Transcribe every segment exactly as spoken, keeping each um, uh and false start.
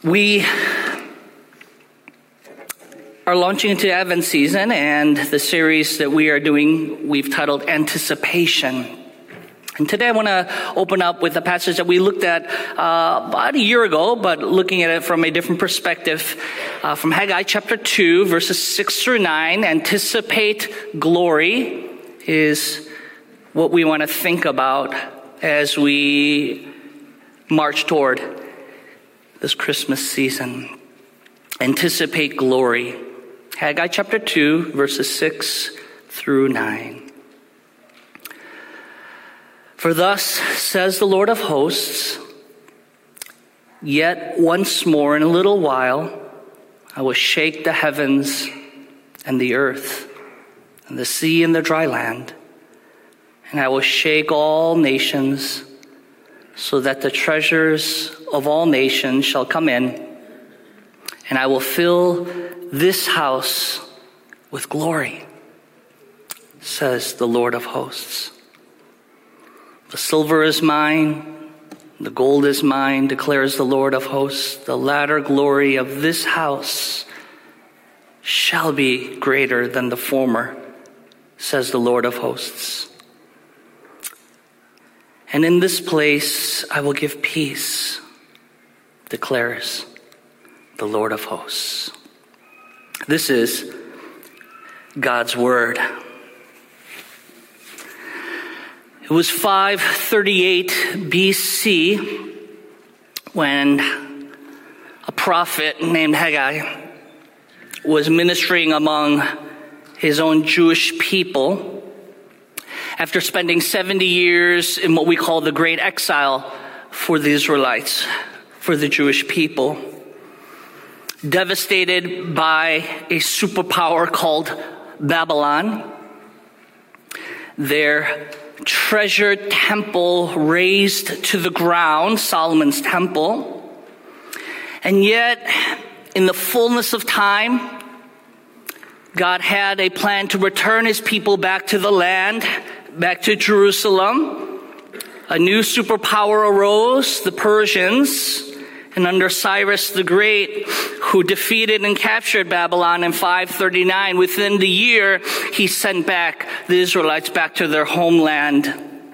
We are launching into Advent season, and the series that we are doing, we've titled Anticipation. And today I want to open up with a passage that we looked at uh, about a year ago, but looking at it from a different perspective, uh, from Haggai chapter two, verses six through nine. Anticipate glory is what we want to think about as we march toward this Christmas season. Anticipate glory. Haggai chapter two, verses six through nine. For thus says the Lord of hosts, yet once more in a little while I will shake the heavens and the earth and the sea and the dry land, and I will shake all nations, so that the treasures of all nations shall come in, and I will fill this house with glory, says the Lord of hosts. The silver is mine, the gold is mine, declares the Lord of hosts. The latter glory of this house shall be greater than the former, says the Lord of hosts. And in this place I will give peace, declares the Lord of hosts. This is God's word. It was five thirty-eight B C when a prophet named Haggai was ministering among his own Jewish people after spending seventy years in what we call the Great Exile for the Israelites, for the Jewish people, devastated by a superpower called Babylon. Their treasured temple razed to the ground, Solomon's temple. And yet, in the fullness of time, God had a plan to return his people back to the land, back to Jerusalem. A new superpower arose, the Persians, and under Cyrus the Great, who defeated and captured Babylon in five thirty-nine, within the year, he sent back the Israelites back to their homeland.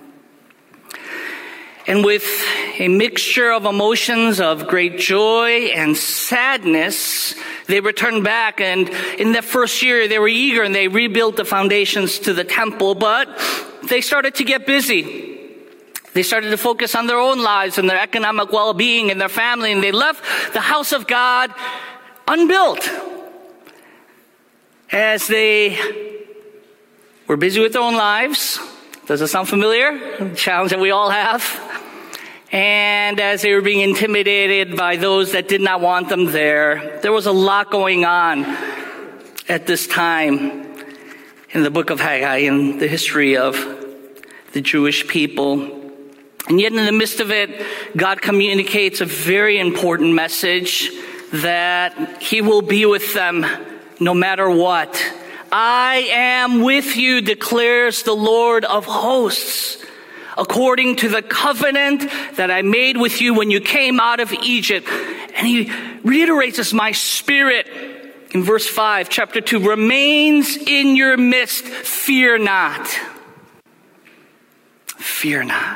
And with a mixture of emotions of great joy and sadness, they returned back, and in that first year, they were eager and they rebuilt the foundations to the temple, but they started to get busy. They started to focus on their own lives and their economic well-being and their family, and they left the house of God unbuilt as they were busy with their own lives. Does it sound familiar? A challenge that we all have. And as they were being intimidated by those that did not want them there, there was a lot going on at this time in the book of Haggai, in the history of the Jewish people. And yet in the midst of it, God communicates a very important message that he will be with them no matter what. I am with you, declares the Lord of hosts, according to the covenant that I made with you when you came out of Egypt. And he reiterates this, my spirit, in verse five, chapter two, remains in your midst. Fear not. Fear not.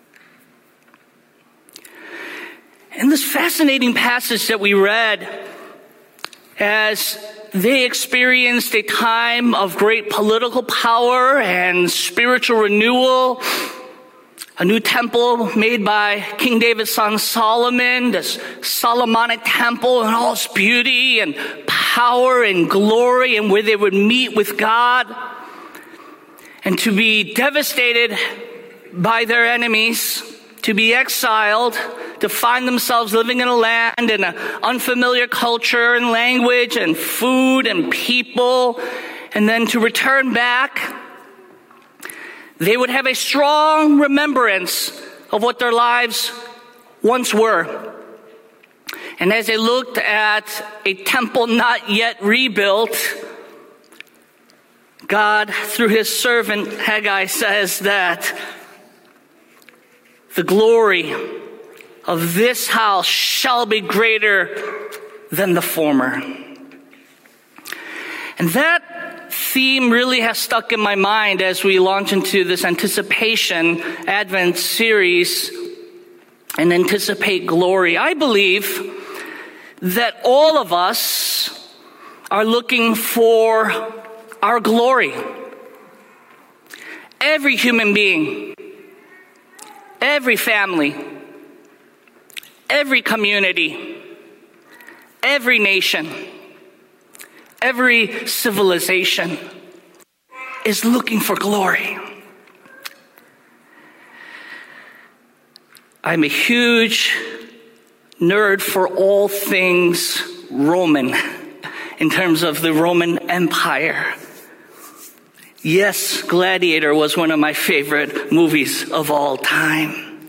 In this fascinating passage that we read, as they experienced a time of great political power and spiritual renewal, a new temple made by King David's son Solomon, this Solomonic temple in all its beauty and power and glory, and where they would meet with God, and to be devastated by their enemies, to be exiled, to find themselves living in a land and an unfamiliar culture and language and food and people, and then to return back, they would have a strong remembrance of what their lives once were. And as they looked at a temple not yet rebuilt, God, through his servant Haggai, says that the glory of this house shall be greater than the former. And that theme really has stuck in my mind as we launch into this anticipation Advent series and anticipate glory. I believe that all of us are looking for our glory. Every human being, every family, every community, every nation, every civilization is looking for glory. I'm a huge nerd for all things Roman in terms of the Roman Empire. Yes, Gladiator was one of my favorite movies of all time.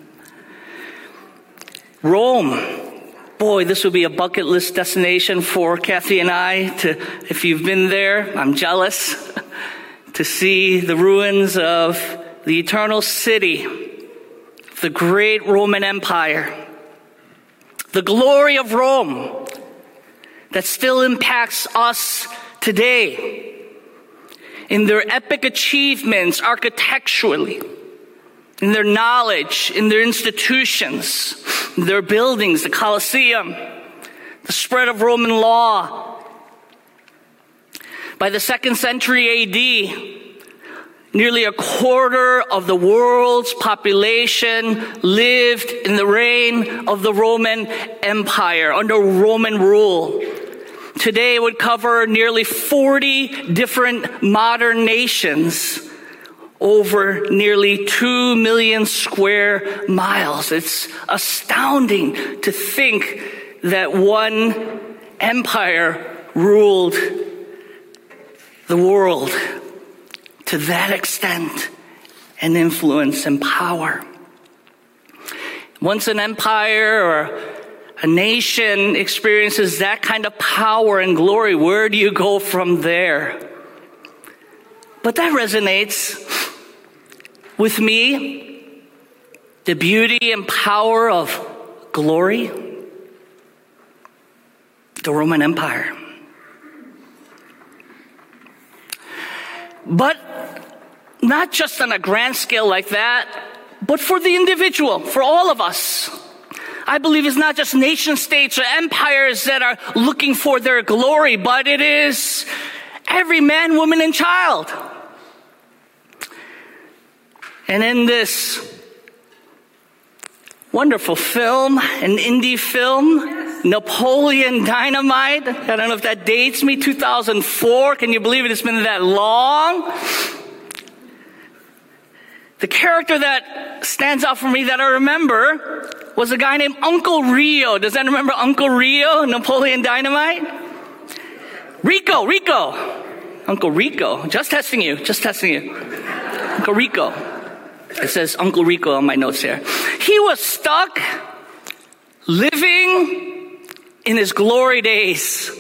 Rome, boy, this would be a bucket list destination for Kathy and I to, if you've been there, I'm jealous, to see the ruins of the eternal city, the great Roman Empire, the glory of Rome that still impacts us today in their epic achievements architecturally, in their knowledge, in their institutions, in their buildings, the Colosseum, the spread of Roman law. By the second century A D, nearly a quarter of the world's population lived in the reign of the Roman Empire, under Roman rule. Today it would cover nearly forty different modern nations over nearly two million square miles. It's astounding to think that one empire ruled the world to that extent and influence and power. Once an empire or a nation experiences that kind of power and glory, where do you go from there? But that resonates with me, the beauty and power of glory, the Roman Empire. But not just on a grand scale like that, but for the individual, for all of us. I believe it's not just nation states or empires that are looking for their glory, but it is every man, woman, and child. And in this wonderful film, an indie film, Napoleon Dynamite, I don't know if that dates me, two thousand four, can you believe it? It's been that long. The character that stands out for me that I remember was a guy named Uncle Rio. Does anyone remember Uncle Rio, Napoleon Dynamite? Rico, Rico. Uncle Rico. Just testing you, just testing you. Uncle Rico. It says Uncle Rico on my notes here. He was stuck living in his glory days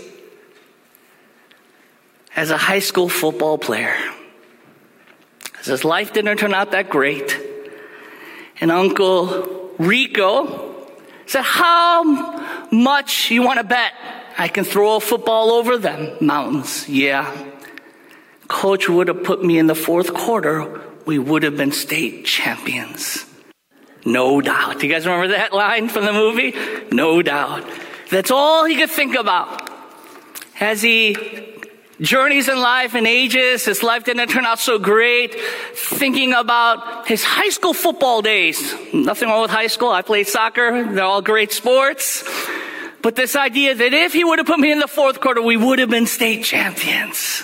as a high school football player. His life didn't turn out that great. And Uncle Rico said, how much you want to bet I can throw a football over them mountains? Yeah. Coach would have put me in the fourth quarter. We would have been state champions. No doubt. Do you guys remember that line from the movie? No doubt. That's all he could think about. As he journeys in life and ages, his life didn't turn out so great, thinking about his high school football days. Nothing wrong with high school. I played soccer. They're all great sports. But this idea that if he would have put me in the fourth quarter, we would have been state champions.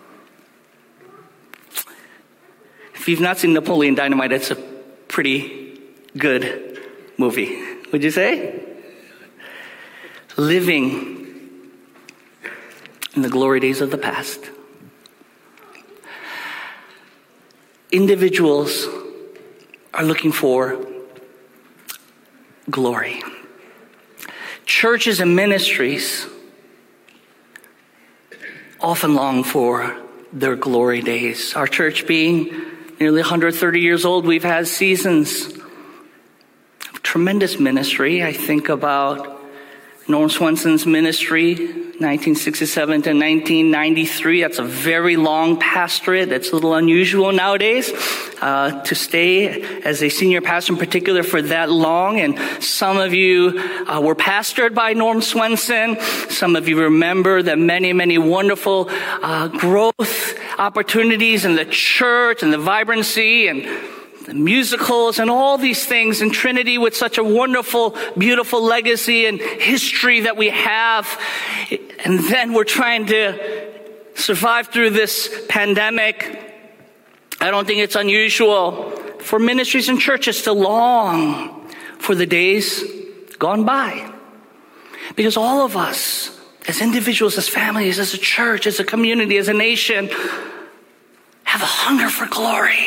If you've not seen Napoleon Dynamite, it's a pretty good movie. Would you say? Living in the glory days of the past. Individuals are looking for glory. Churches and ministries often long for their glory days. Our church being nearly one hundred thirty years old, we've had seasons of tremendous ministry. I think about Norm Swenson's ministry, nineteen sixty-seven to nineteen ninety-three. That's a very long pastorate. That's a little unusual nowadays uh, to stay as a senior pastor in particular for that long. And some of you uh, were pastored by Norm Swenson. Some of you remember the many, many wonderful uh, growth opportunities in the church and the vibrancy and the musicals and all these things in Trinity with such a wonderful, beautiful legacy and history that we have. And then we're trying to survive through this pandemic. I don't think it's unusual for ministries and churches to long for the days gone by. Because all of us, as individuals, as families, as a church, as a community, as a nation, have a hunger for glory.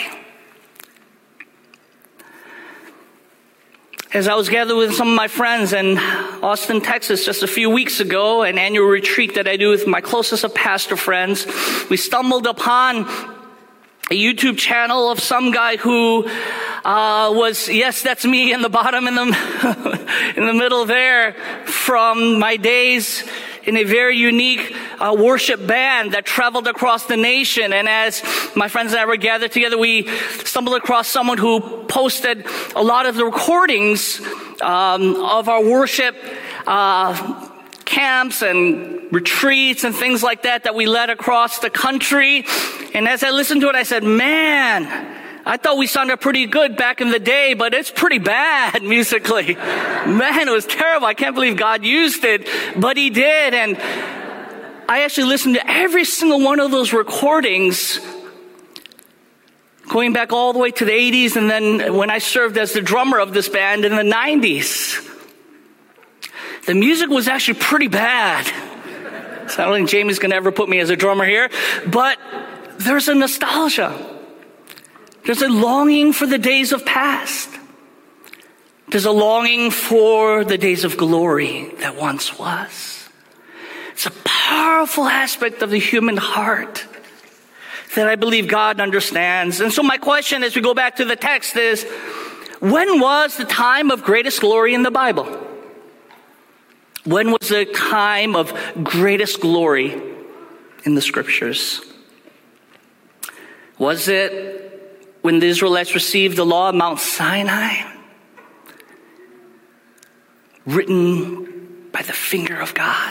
As I was gathered with some of my friends in Austin, Texas, just a few weeks ago, an annual retreat that I do with my closest of pastor friends, we stumbled upon a YouTube channel of some guy who uh, was, yes, that's me in the bottom, in the in the middle there, from my days in a very unique uh, worship band that traveled across the nation. And as my friends and I were gathered together, we stumbled across someone who posted a lot of the recordings um, of our worship uh, camps and retreats and things like that that we led across the country. And as I listened to it, I said, man, I thought we sounded pretty good back in the day, but it's pretty bad musically. Man, it was terrible. I can't believe God used it, but He did. And I actually listened to every single one of those recordings going back all the way to the eighties, and then when I served as the drummer of this band in the nineties. The music was actually pretty bad. So I don't think Jamie's going to ever put me as a drummer here, but there's a nostalgia. There's a longing for the days of past. There's a longing for the days of glory that once was. It's a powerful aspect of the human heart that I believe God understands. And so my question as we go back to the text is, when was the time of greatest glory in the Bible? When was the time of greatest glory in the scriptures? Was it when the Israelites received the law of Mount Sinai, written by the finger of God?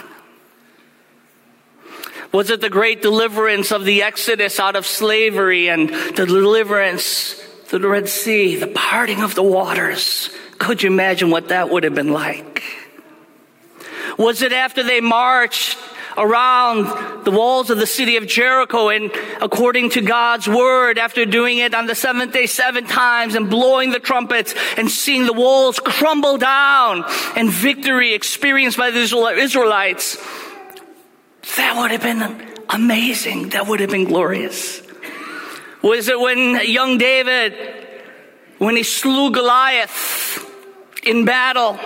Was it the great deliverance of the Exodus out of slavery and the deliverance through the Red Sea, the parting of the waters? Could you imagine what that would have been like? Was it after they marched around the walls of the city of Jericho, and according to God's word, after doing it on the seventh day seven times and blowing the trumpets and seeing the walls crumble down and victory experienced by the Israelites? That would have been amazing. That would have been glorious. Was it when young David, when he slew Goliath in battle?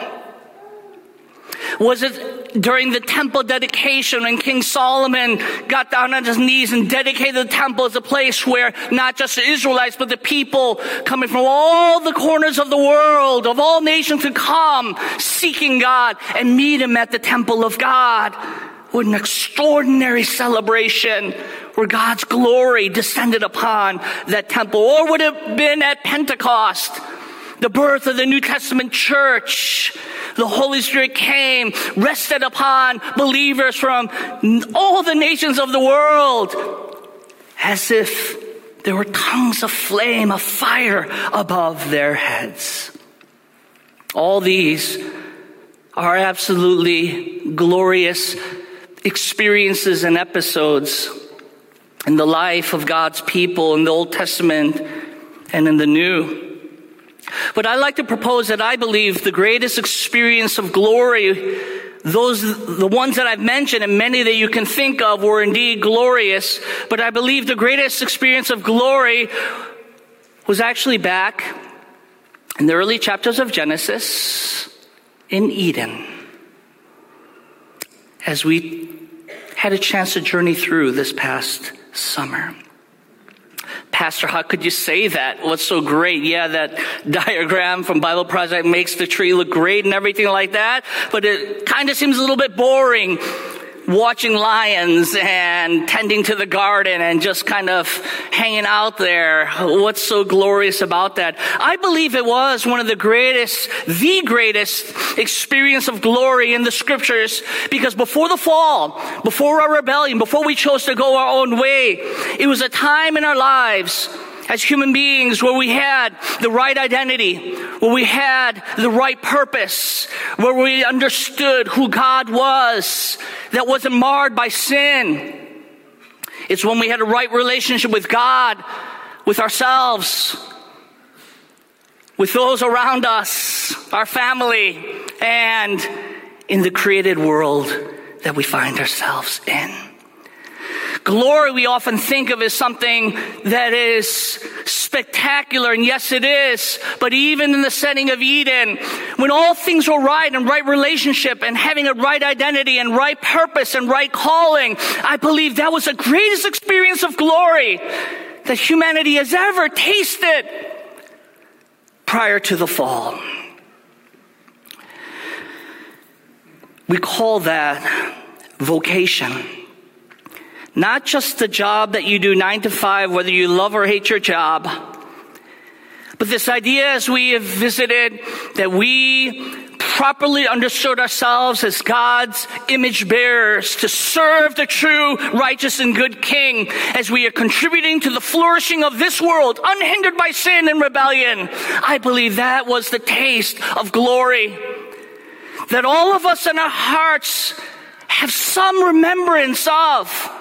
Was it during the temple dedication when King Solomon got down on his knees and dedicated the temple as a place where not just the Israelites, but the people coming from all the corners of the world, of all nations, could come seeking God and meet Him at the temple of God? What an extraordinary celebration where God's glory descended upon that temple. Or would it have been at Pentecost, the birth of the New Testament church? The Holy Spirit came, rested upon believers from all the nations of the world, as if there were tongues of flame, of fire above their heads. All these are absolutely glorious experiences and episodes in the life of God's people in the Old Testament and in the New. But I like to propose that I believe the greatest experience of glory, those, the ones that I've mentioned and many that you can think of, were indeed glorious. But I believe the greatest experience of glory was actually back in the early chapters of Genesis in Eden, as we had a chance to journey through this past summer. Pastor, how could you say that? What's so great? Yeah, that diagram from Bible Project makes the tree look great and everything like that, but it kind of seems a little bit boring watching lions and tending to the garden and just kind of hanging out there. What's so glorious about that? I believe it was one of the greatest, the greatest experience of glory in the scriptures, because before the fall, before our rebellion, before we chose to go our own way, it was a time in our lives as human beings where we had the right identity, where we had the right purpose, where we understood who God was, that wasn't marred by sin. It's when we had a right relationship with God, with ourselves, with those around us, our family, and in the created world that we find ourselves in. Glory we often think of as something that is spectacular, and yes it is, but even in the setting of Eden, when all things were right and right relationship and having a right identity and right purpose and right calling, I believe that was the greatest experience of glory that humanity has ever tasted prior to the fall. We call that vocation. Not just the job that you do nine to five, whether you love or hate your job, but this idea, as we have visited, that we properly understood ourselves as God's image bearers to serve the true, righteous, and good King as we are contributing to the flourishing of this world, unhindered by sin and rebellion. I believe that was the taste of glory. That all of us in our hearts have some remembrance of,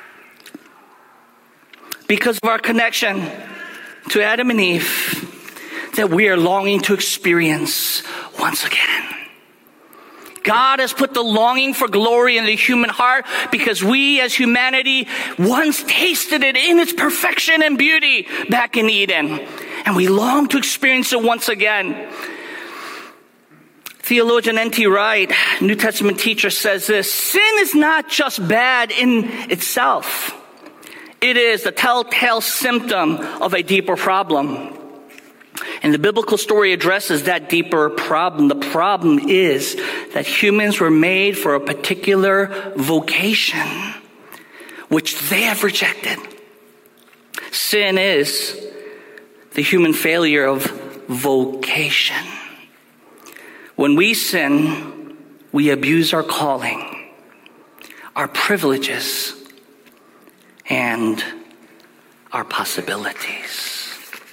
because of our connection to Adam and Eve, that we are longing to experience once again. God has put the longing for glory in the human heart because we as humanity once tasted it in its perfection and beauty back in Eden. And we long to experience it once again. Theologian N T Wright, New Testament teacher, says this: sin is not just bad in itself. It is the telltale symptom of a deeper problem. And the biblical story addresses that deeper problem. The problem is that humans were made for a particular vocation, which they have rejected. Sin is the human failure of vocation. When we sin, we abuse our calling, our privileges, and our possibilities.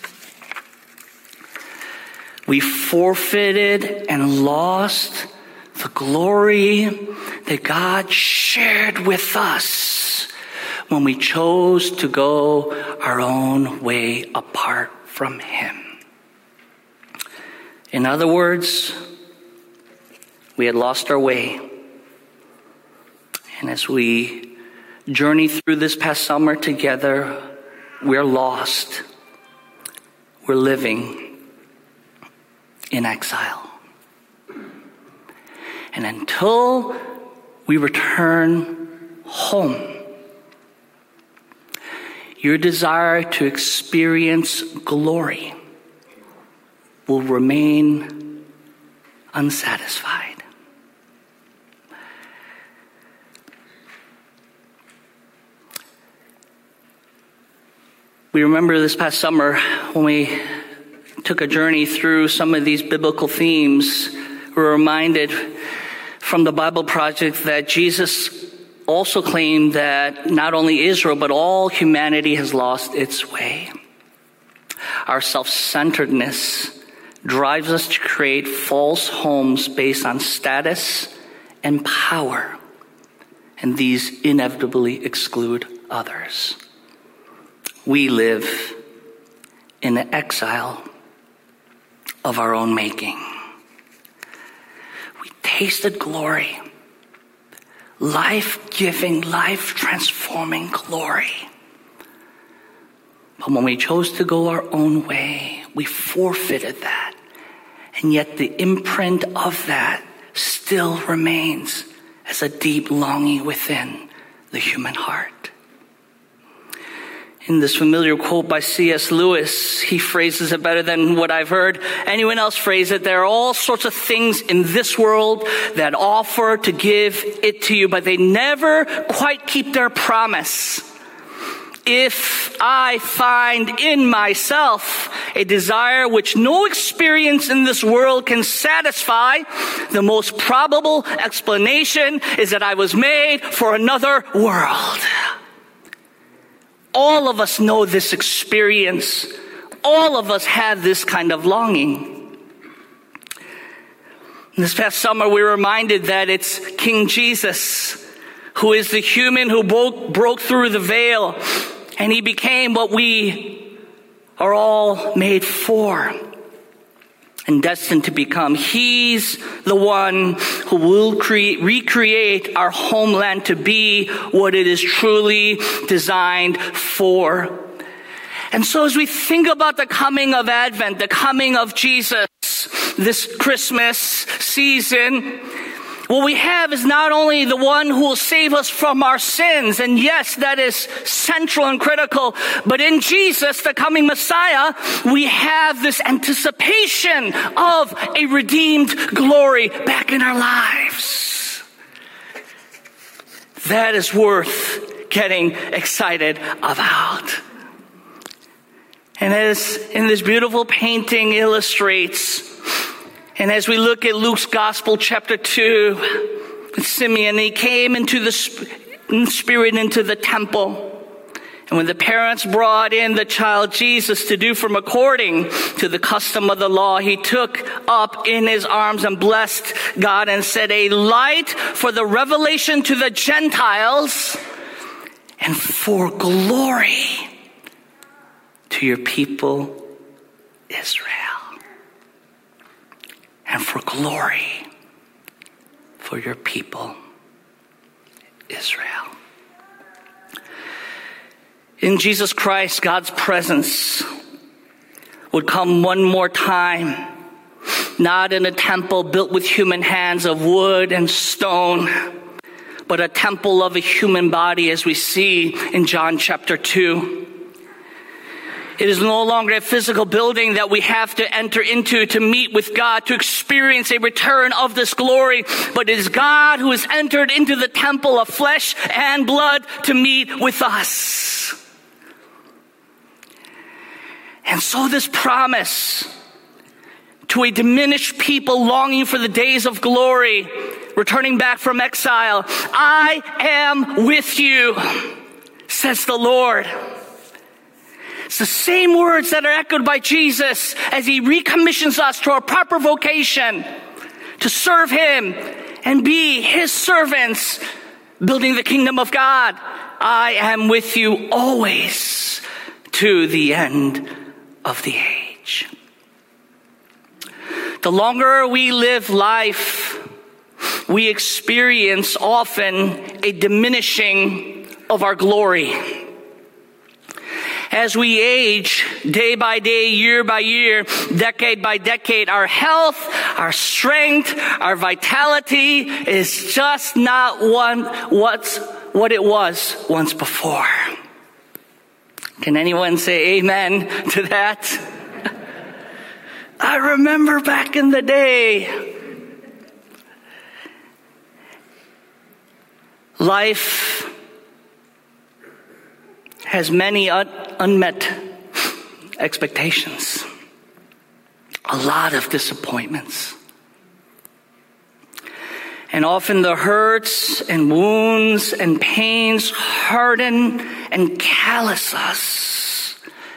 We forfeited and lost the glory that God shared with us when we chose to go our own way apart from Him. In other words, we had lost our way. And as we journey through this past summer together, we're lost. We're living in exile. And until we return home, your desire to experience glory will remain unsatisfied. We remember this past summer when we took a journey through some of these biblical themes, we were reminded from the Bible Project that Jesus also claimed that not only Israel, but all humanity has lost its way. Our self-centeredness drives us to create false homes based on status and power, and these inevitably exclude others. We live in the exile of our own making. We tasted glory, life-giving, life-transforming glory. But when we chose to go our own way, we forfeited that. And yet the imprint of that still remains as a deep longing within the human heart. In this familiar quote by C S Lewis, he phrases it better than what I've heard anyone else phrase it. There are all sorts of things in this world that offer to give it to you, but they never quite keep their promise. If I find in myself a desire which no experience in this world can satisfy, the most probable explanation is that I was made for another world. All of us know this experience. All of us have this kind of longing. This past summer, we were reminded that it's King Jesus who is the human who broke, broke through the veil, and he became what we are all made for and destined to become. He's the one who will create, recreate our homeland to be what it is truly designed for. And so as we think about the coming of Advent, the coming of Jesus, this Christmas season, what we have is not only the one who will save us from our sins, and yes, that is central and critical, but in Jesus, the coming Messiah, we have this anticipation of a redeemed glory back in our lives. That is worth getting excited about. And as in this beautiful painting illustrates, and as we look at Luke's Gospel, chapter two, Simeon, he came into the spirit into the temple. And when the parents brought in the child Jesus to do from according to the custom of the law, he took up in his arms and blessed God and said, "A light for the revelation to the Gentiles and for glory to your people Israel." And for glory for your people, Israel. In Jesus Christ, God's presence would come one more time, not in a temple built with human hands of wood and stone, but a temple of a human body, as we see in John chapter two. It is no longer a physical building that we have to enter into to meet with God, to experience a return of this glory, but it is God who has entered into the temple of flesh and blood to meet with us. And so this promise to a diminished people longing for the days of glory, returning back from exile, "I am with you," says the Lord. It's the same words that are echoed by Jesus as he recommissions us to our proper vocation, to serve him and be his servants, building the kingdom of God. "I am with you always to the end of the age." The longer we live life, we experience often a diminishing of our glory. As we age, day by day, year by year, decade by decade, our health, our strength, our vitality is just not one, what's, what it was once before. Can anyone say amen to that? I remember back in the day, life has many un- unmet expectations, a lot of disappointments. And often the hurts and wounds and pains harden and callous us.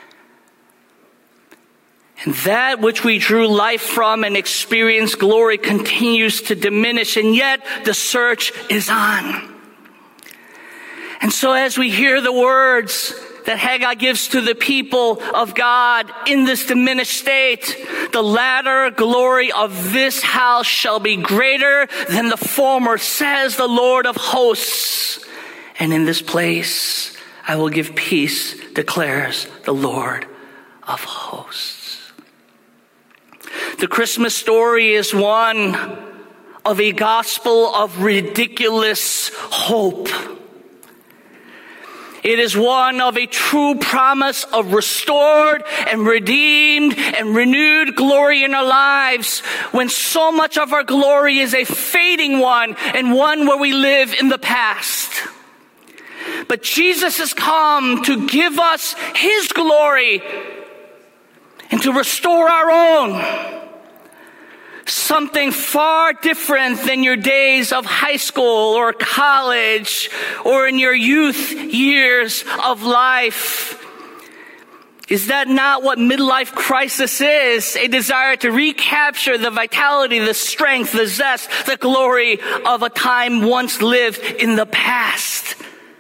And that which we drew life from and experienced glory continues to diminish, and yet the search is on. And so as we hear the words that Haggai gives to the people of God in this diminished state, the latter glory of this house shall be greater than the former, says the Lord of hosts. And in this place I will give peace, declares the Lord of hosts. The Christmas story is one of a gospel of ridiculous hope. It is one of a true promise of restored and redeemed and renewed glory in our lives, when so much of our glory is a fading one and one where we live in the past. But Jesus has come to give us his glory and to restore our own. Something far different than your days of high school or college or in your youth years of life. Is that not what midlife crisis is? A desire to recapture the vitality, the strength, the zest, the glory of a time once lived in the past.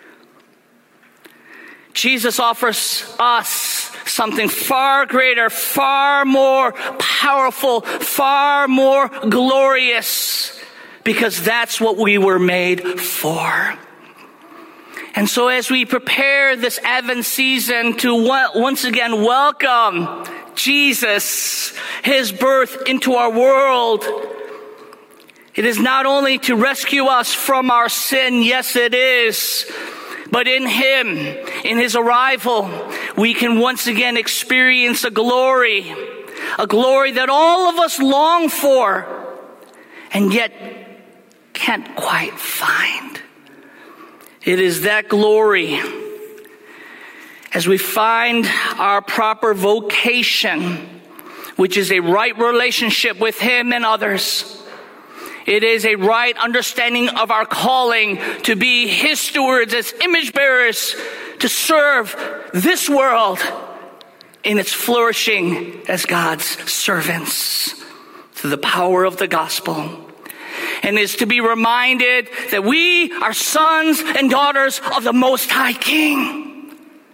Jesus offers us something far greater, far more powerful, far more glorious, because that's what we were made for. And so as we prepare this Advent season to once again welcome Jesus, his birth into our world, it is not only to rescue us from our sin, yes it is, but in him, in his arrival, we can once again experience a glory, a glory that all of us long for and yet can't quite find. It is that glory, as we find our proper vocation, which is a right relationship with him and others. It is a right understanding of our calling to be his stewards as image bearers, to serve this world in its flourishing as God's servants through the power of the gospel. And is to be reminded that we are sons and daughters of the Most High King.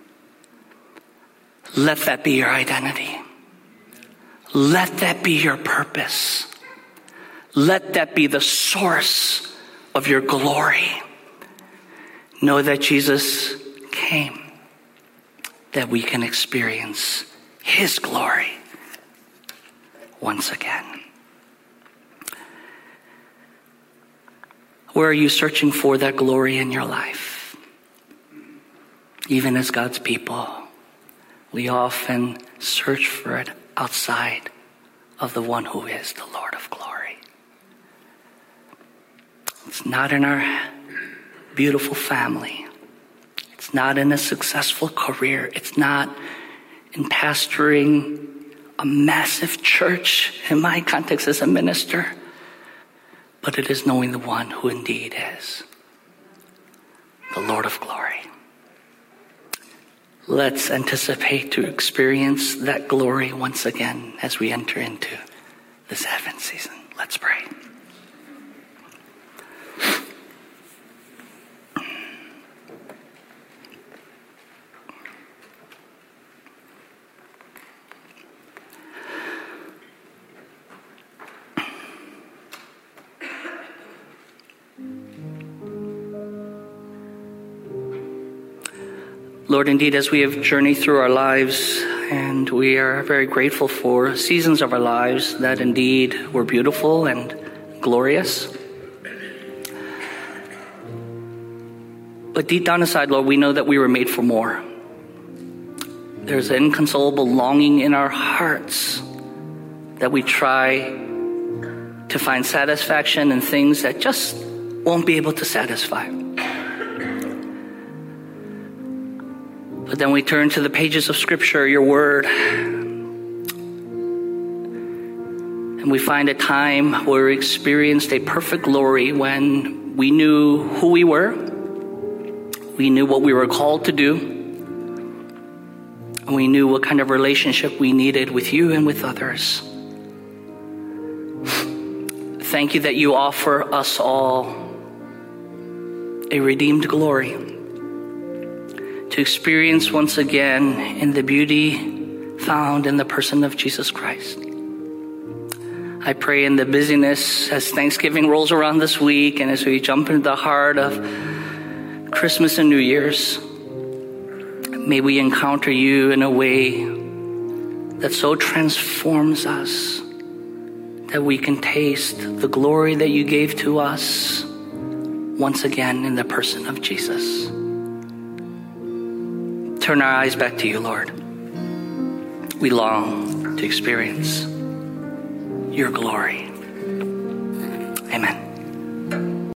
Let that be your identity. Let that be your purpose. Let that be the source of your glory. Know that Jesus came, that we can experience his glory once again. Where are you searching for that glory in your life? Even as God's people, we often search for it outside of the one who is the Lord of glory. It's not in our beautiful family. It's not in a successful career. It's not in pastoring a massive church in my context as a minister. But it is knowing the one who indeed is the Lord of glory. Let's anticipate to experience that glory once again as we enter into this Advent season. Let's pray. Lord, indeed, as we have journeyed through our lives, and we are very grateful for seasons of our lives that indeed were beautiful and glorious. But deep down inside, Lord, we know that we were made for more. There's an inconsolable longing in our hearts that we try to find satisfaction in things that just won't be able to satisfy. But then we turn to the pages of Scripture, your word, and we find a time where we experienced a perfect glory when we knew who we were, we knew what we were called to do, and we knew what kind of relationship we needed with you and with others. Thank you that you offer us all a redeemed glory to experience once again in the beauty found in the person of Jesus Christ. I pray in the busyness as Thanksgiving rolls around this week and as we jump into the heart of Christmas and New Year's, may we encounter you in a way that so transforms us that we can taste the glory that you gave to us once again in the person of Jesus. turn our eyes back to you, Lord. We long to experience your glory. Amen.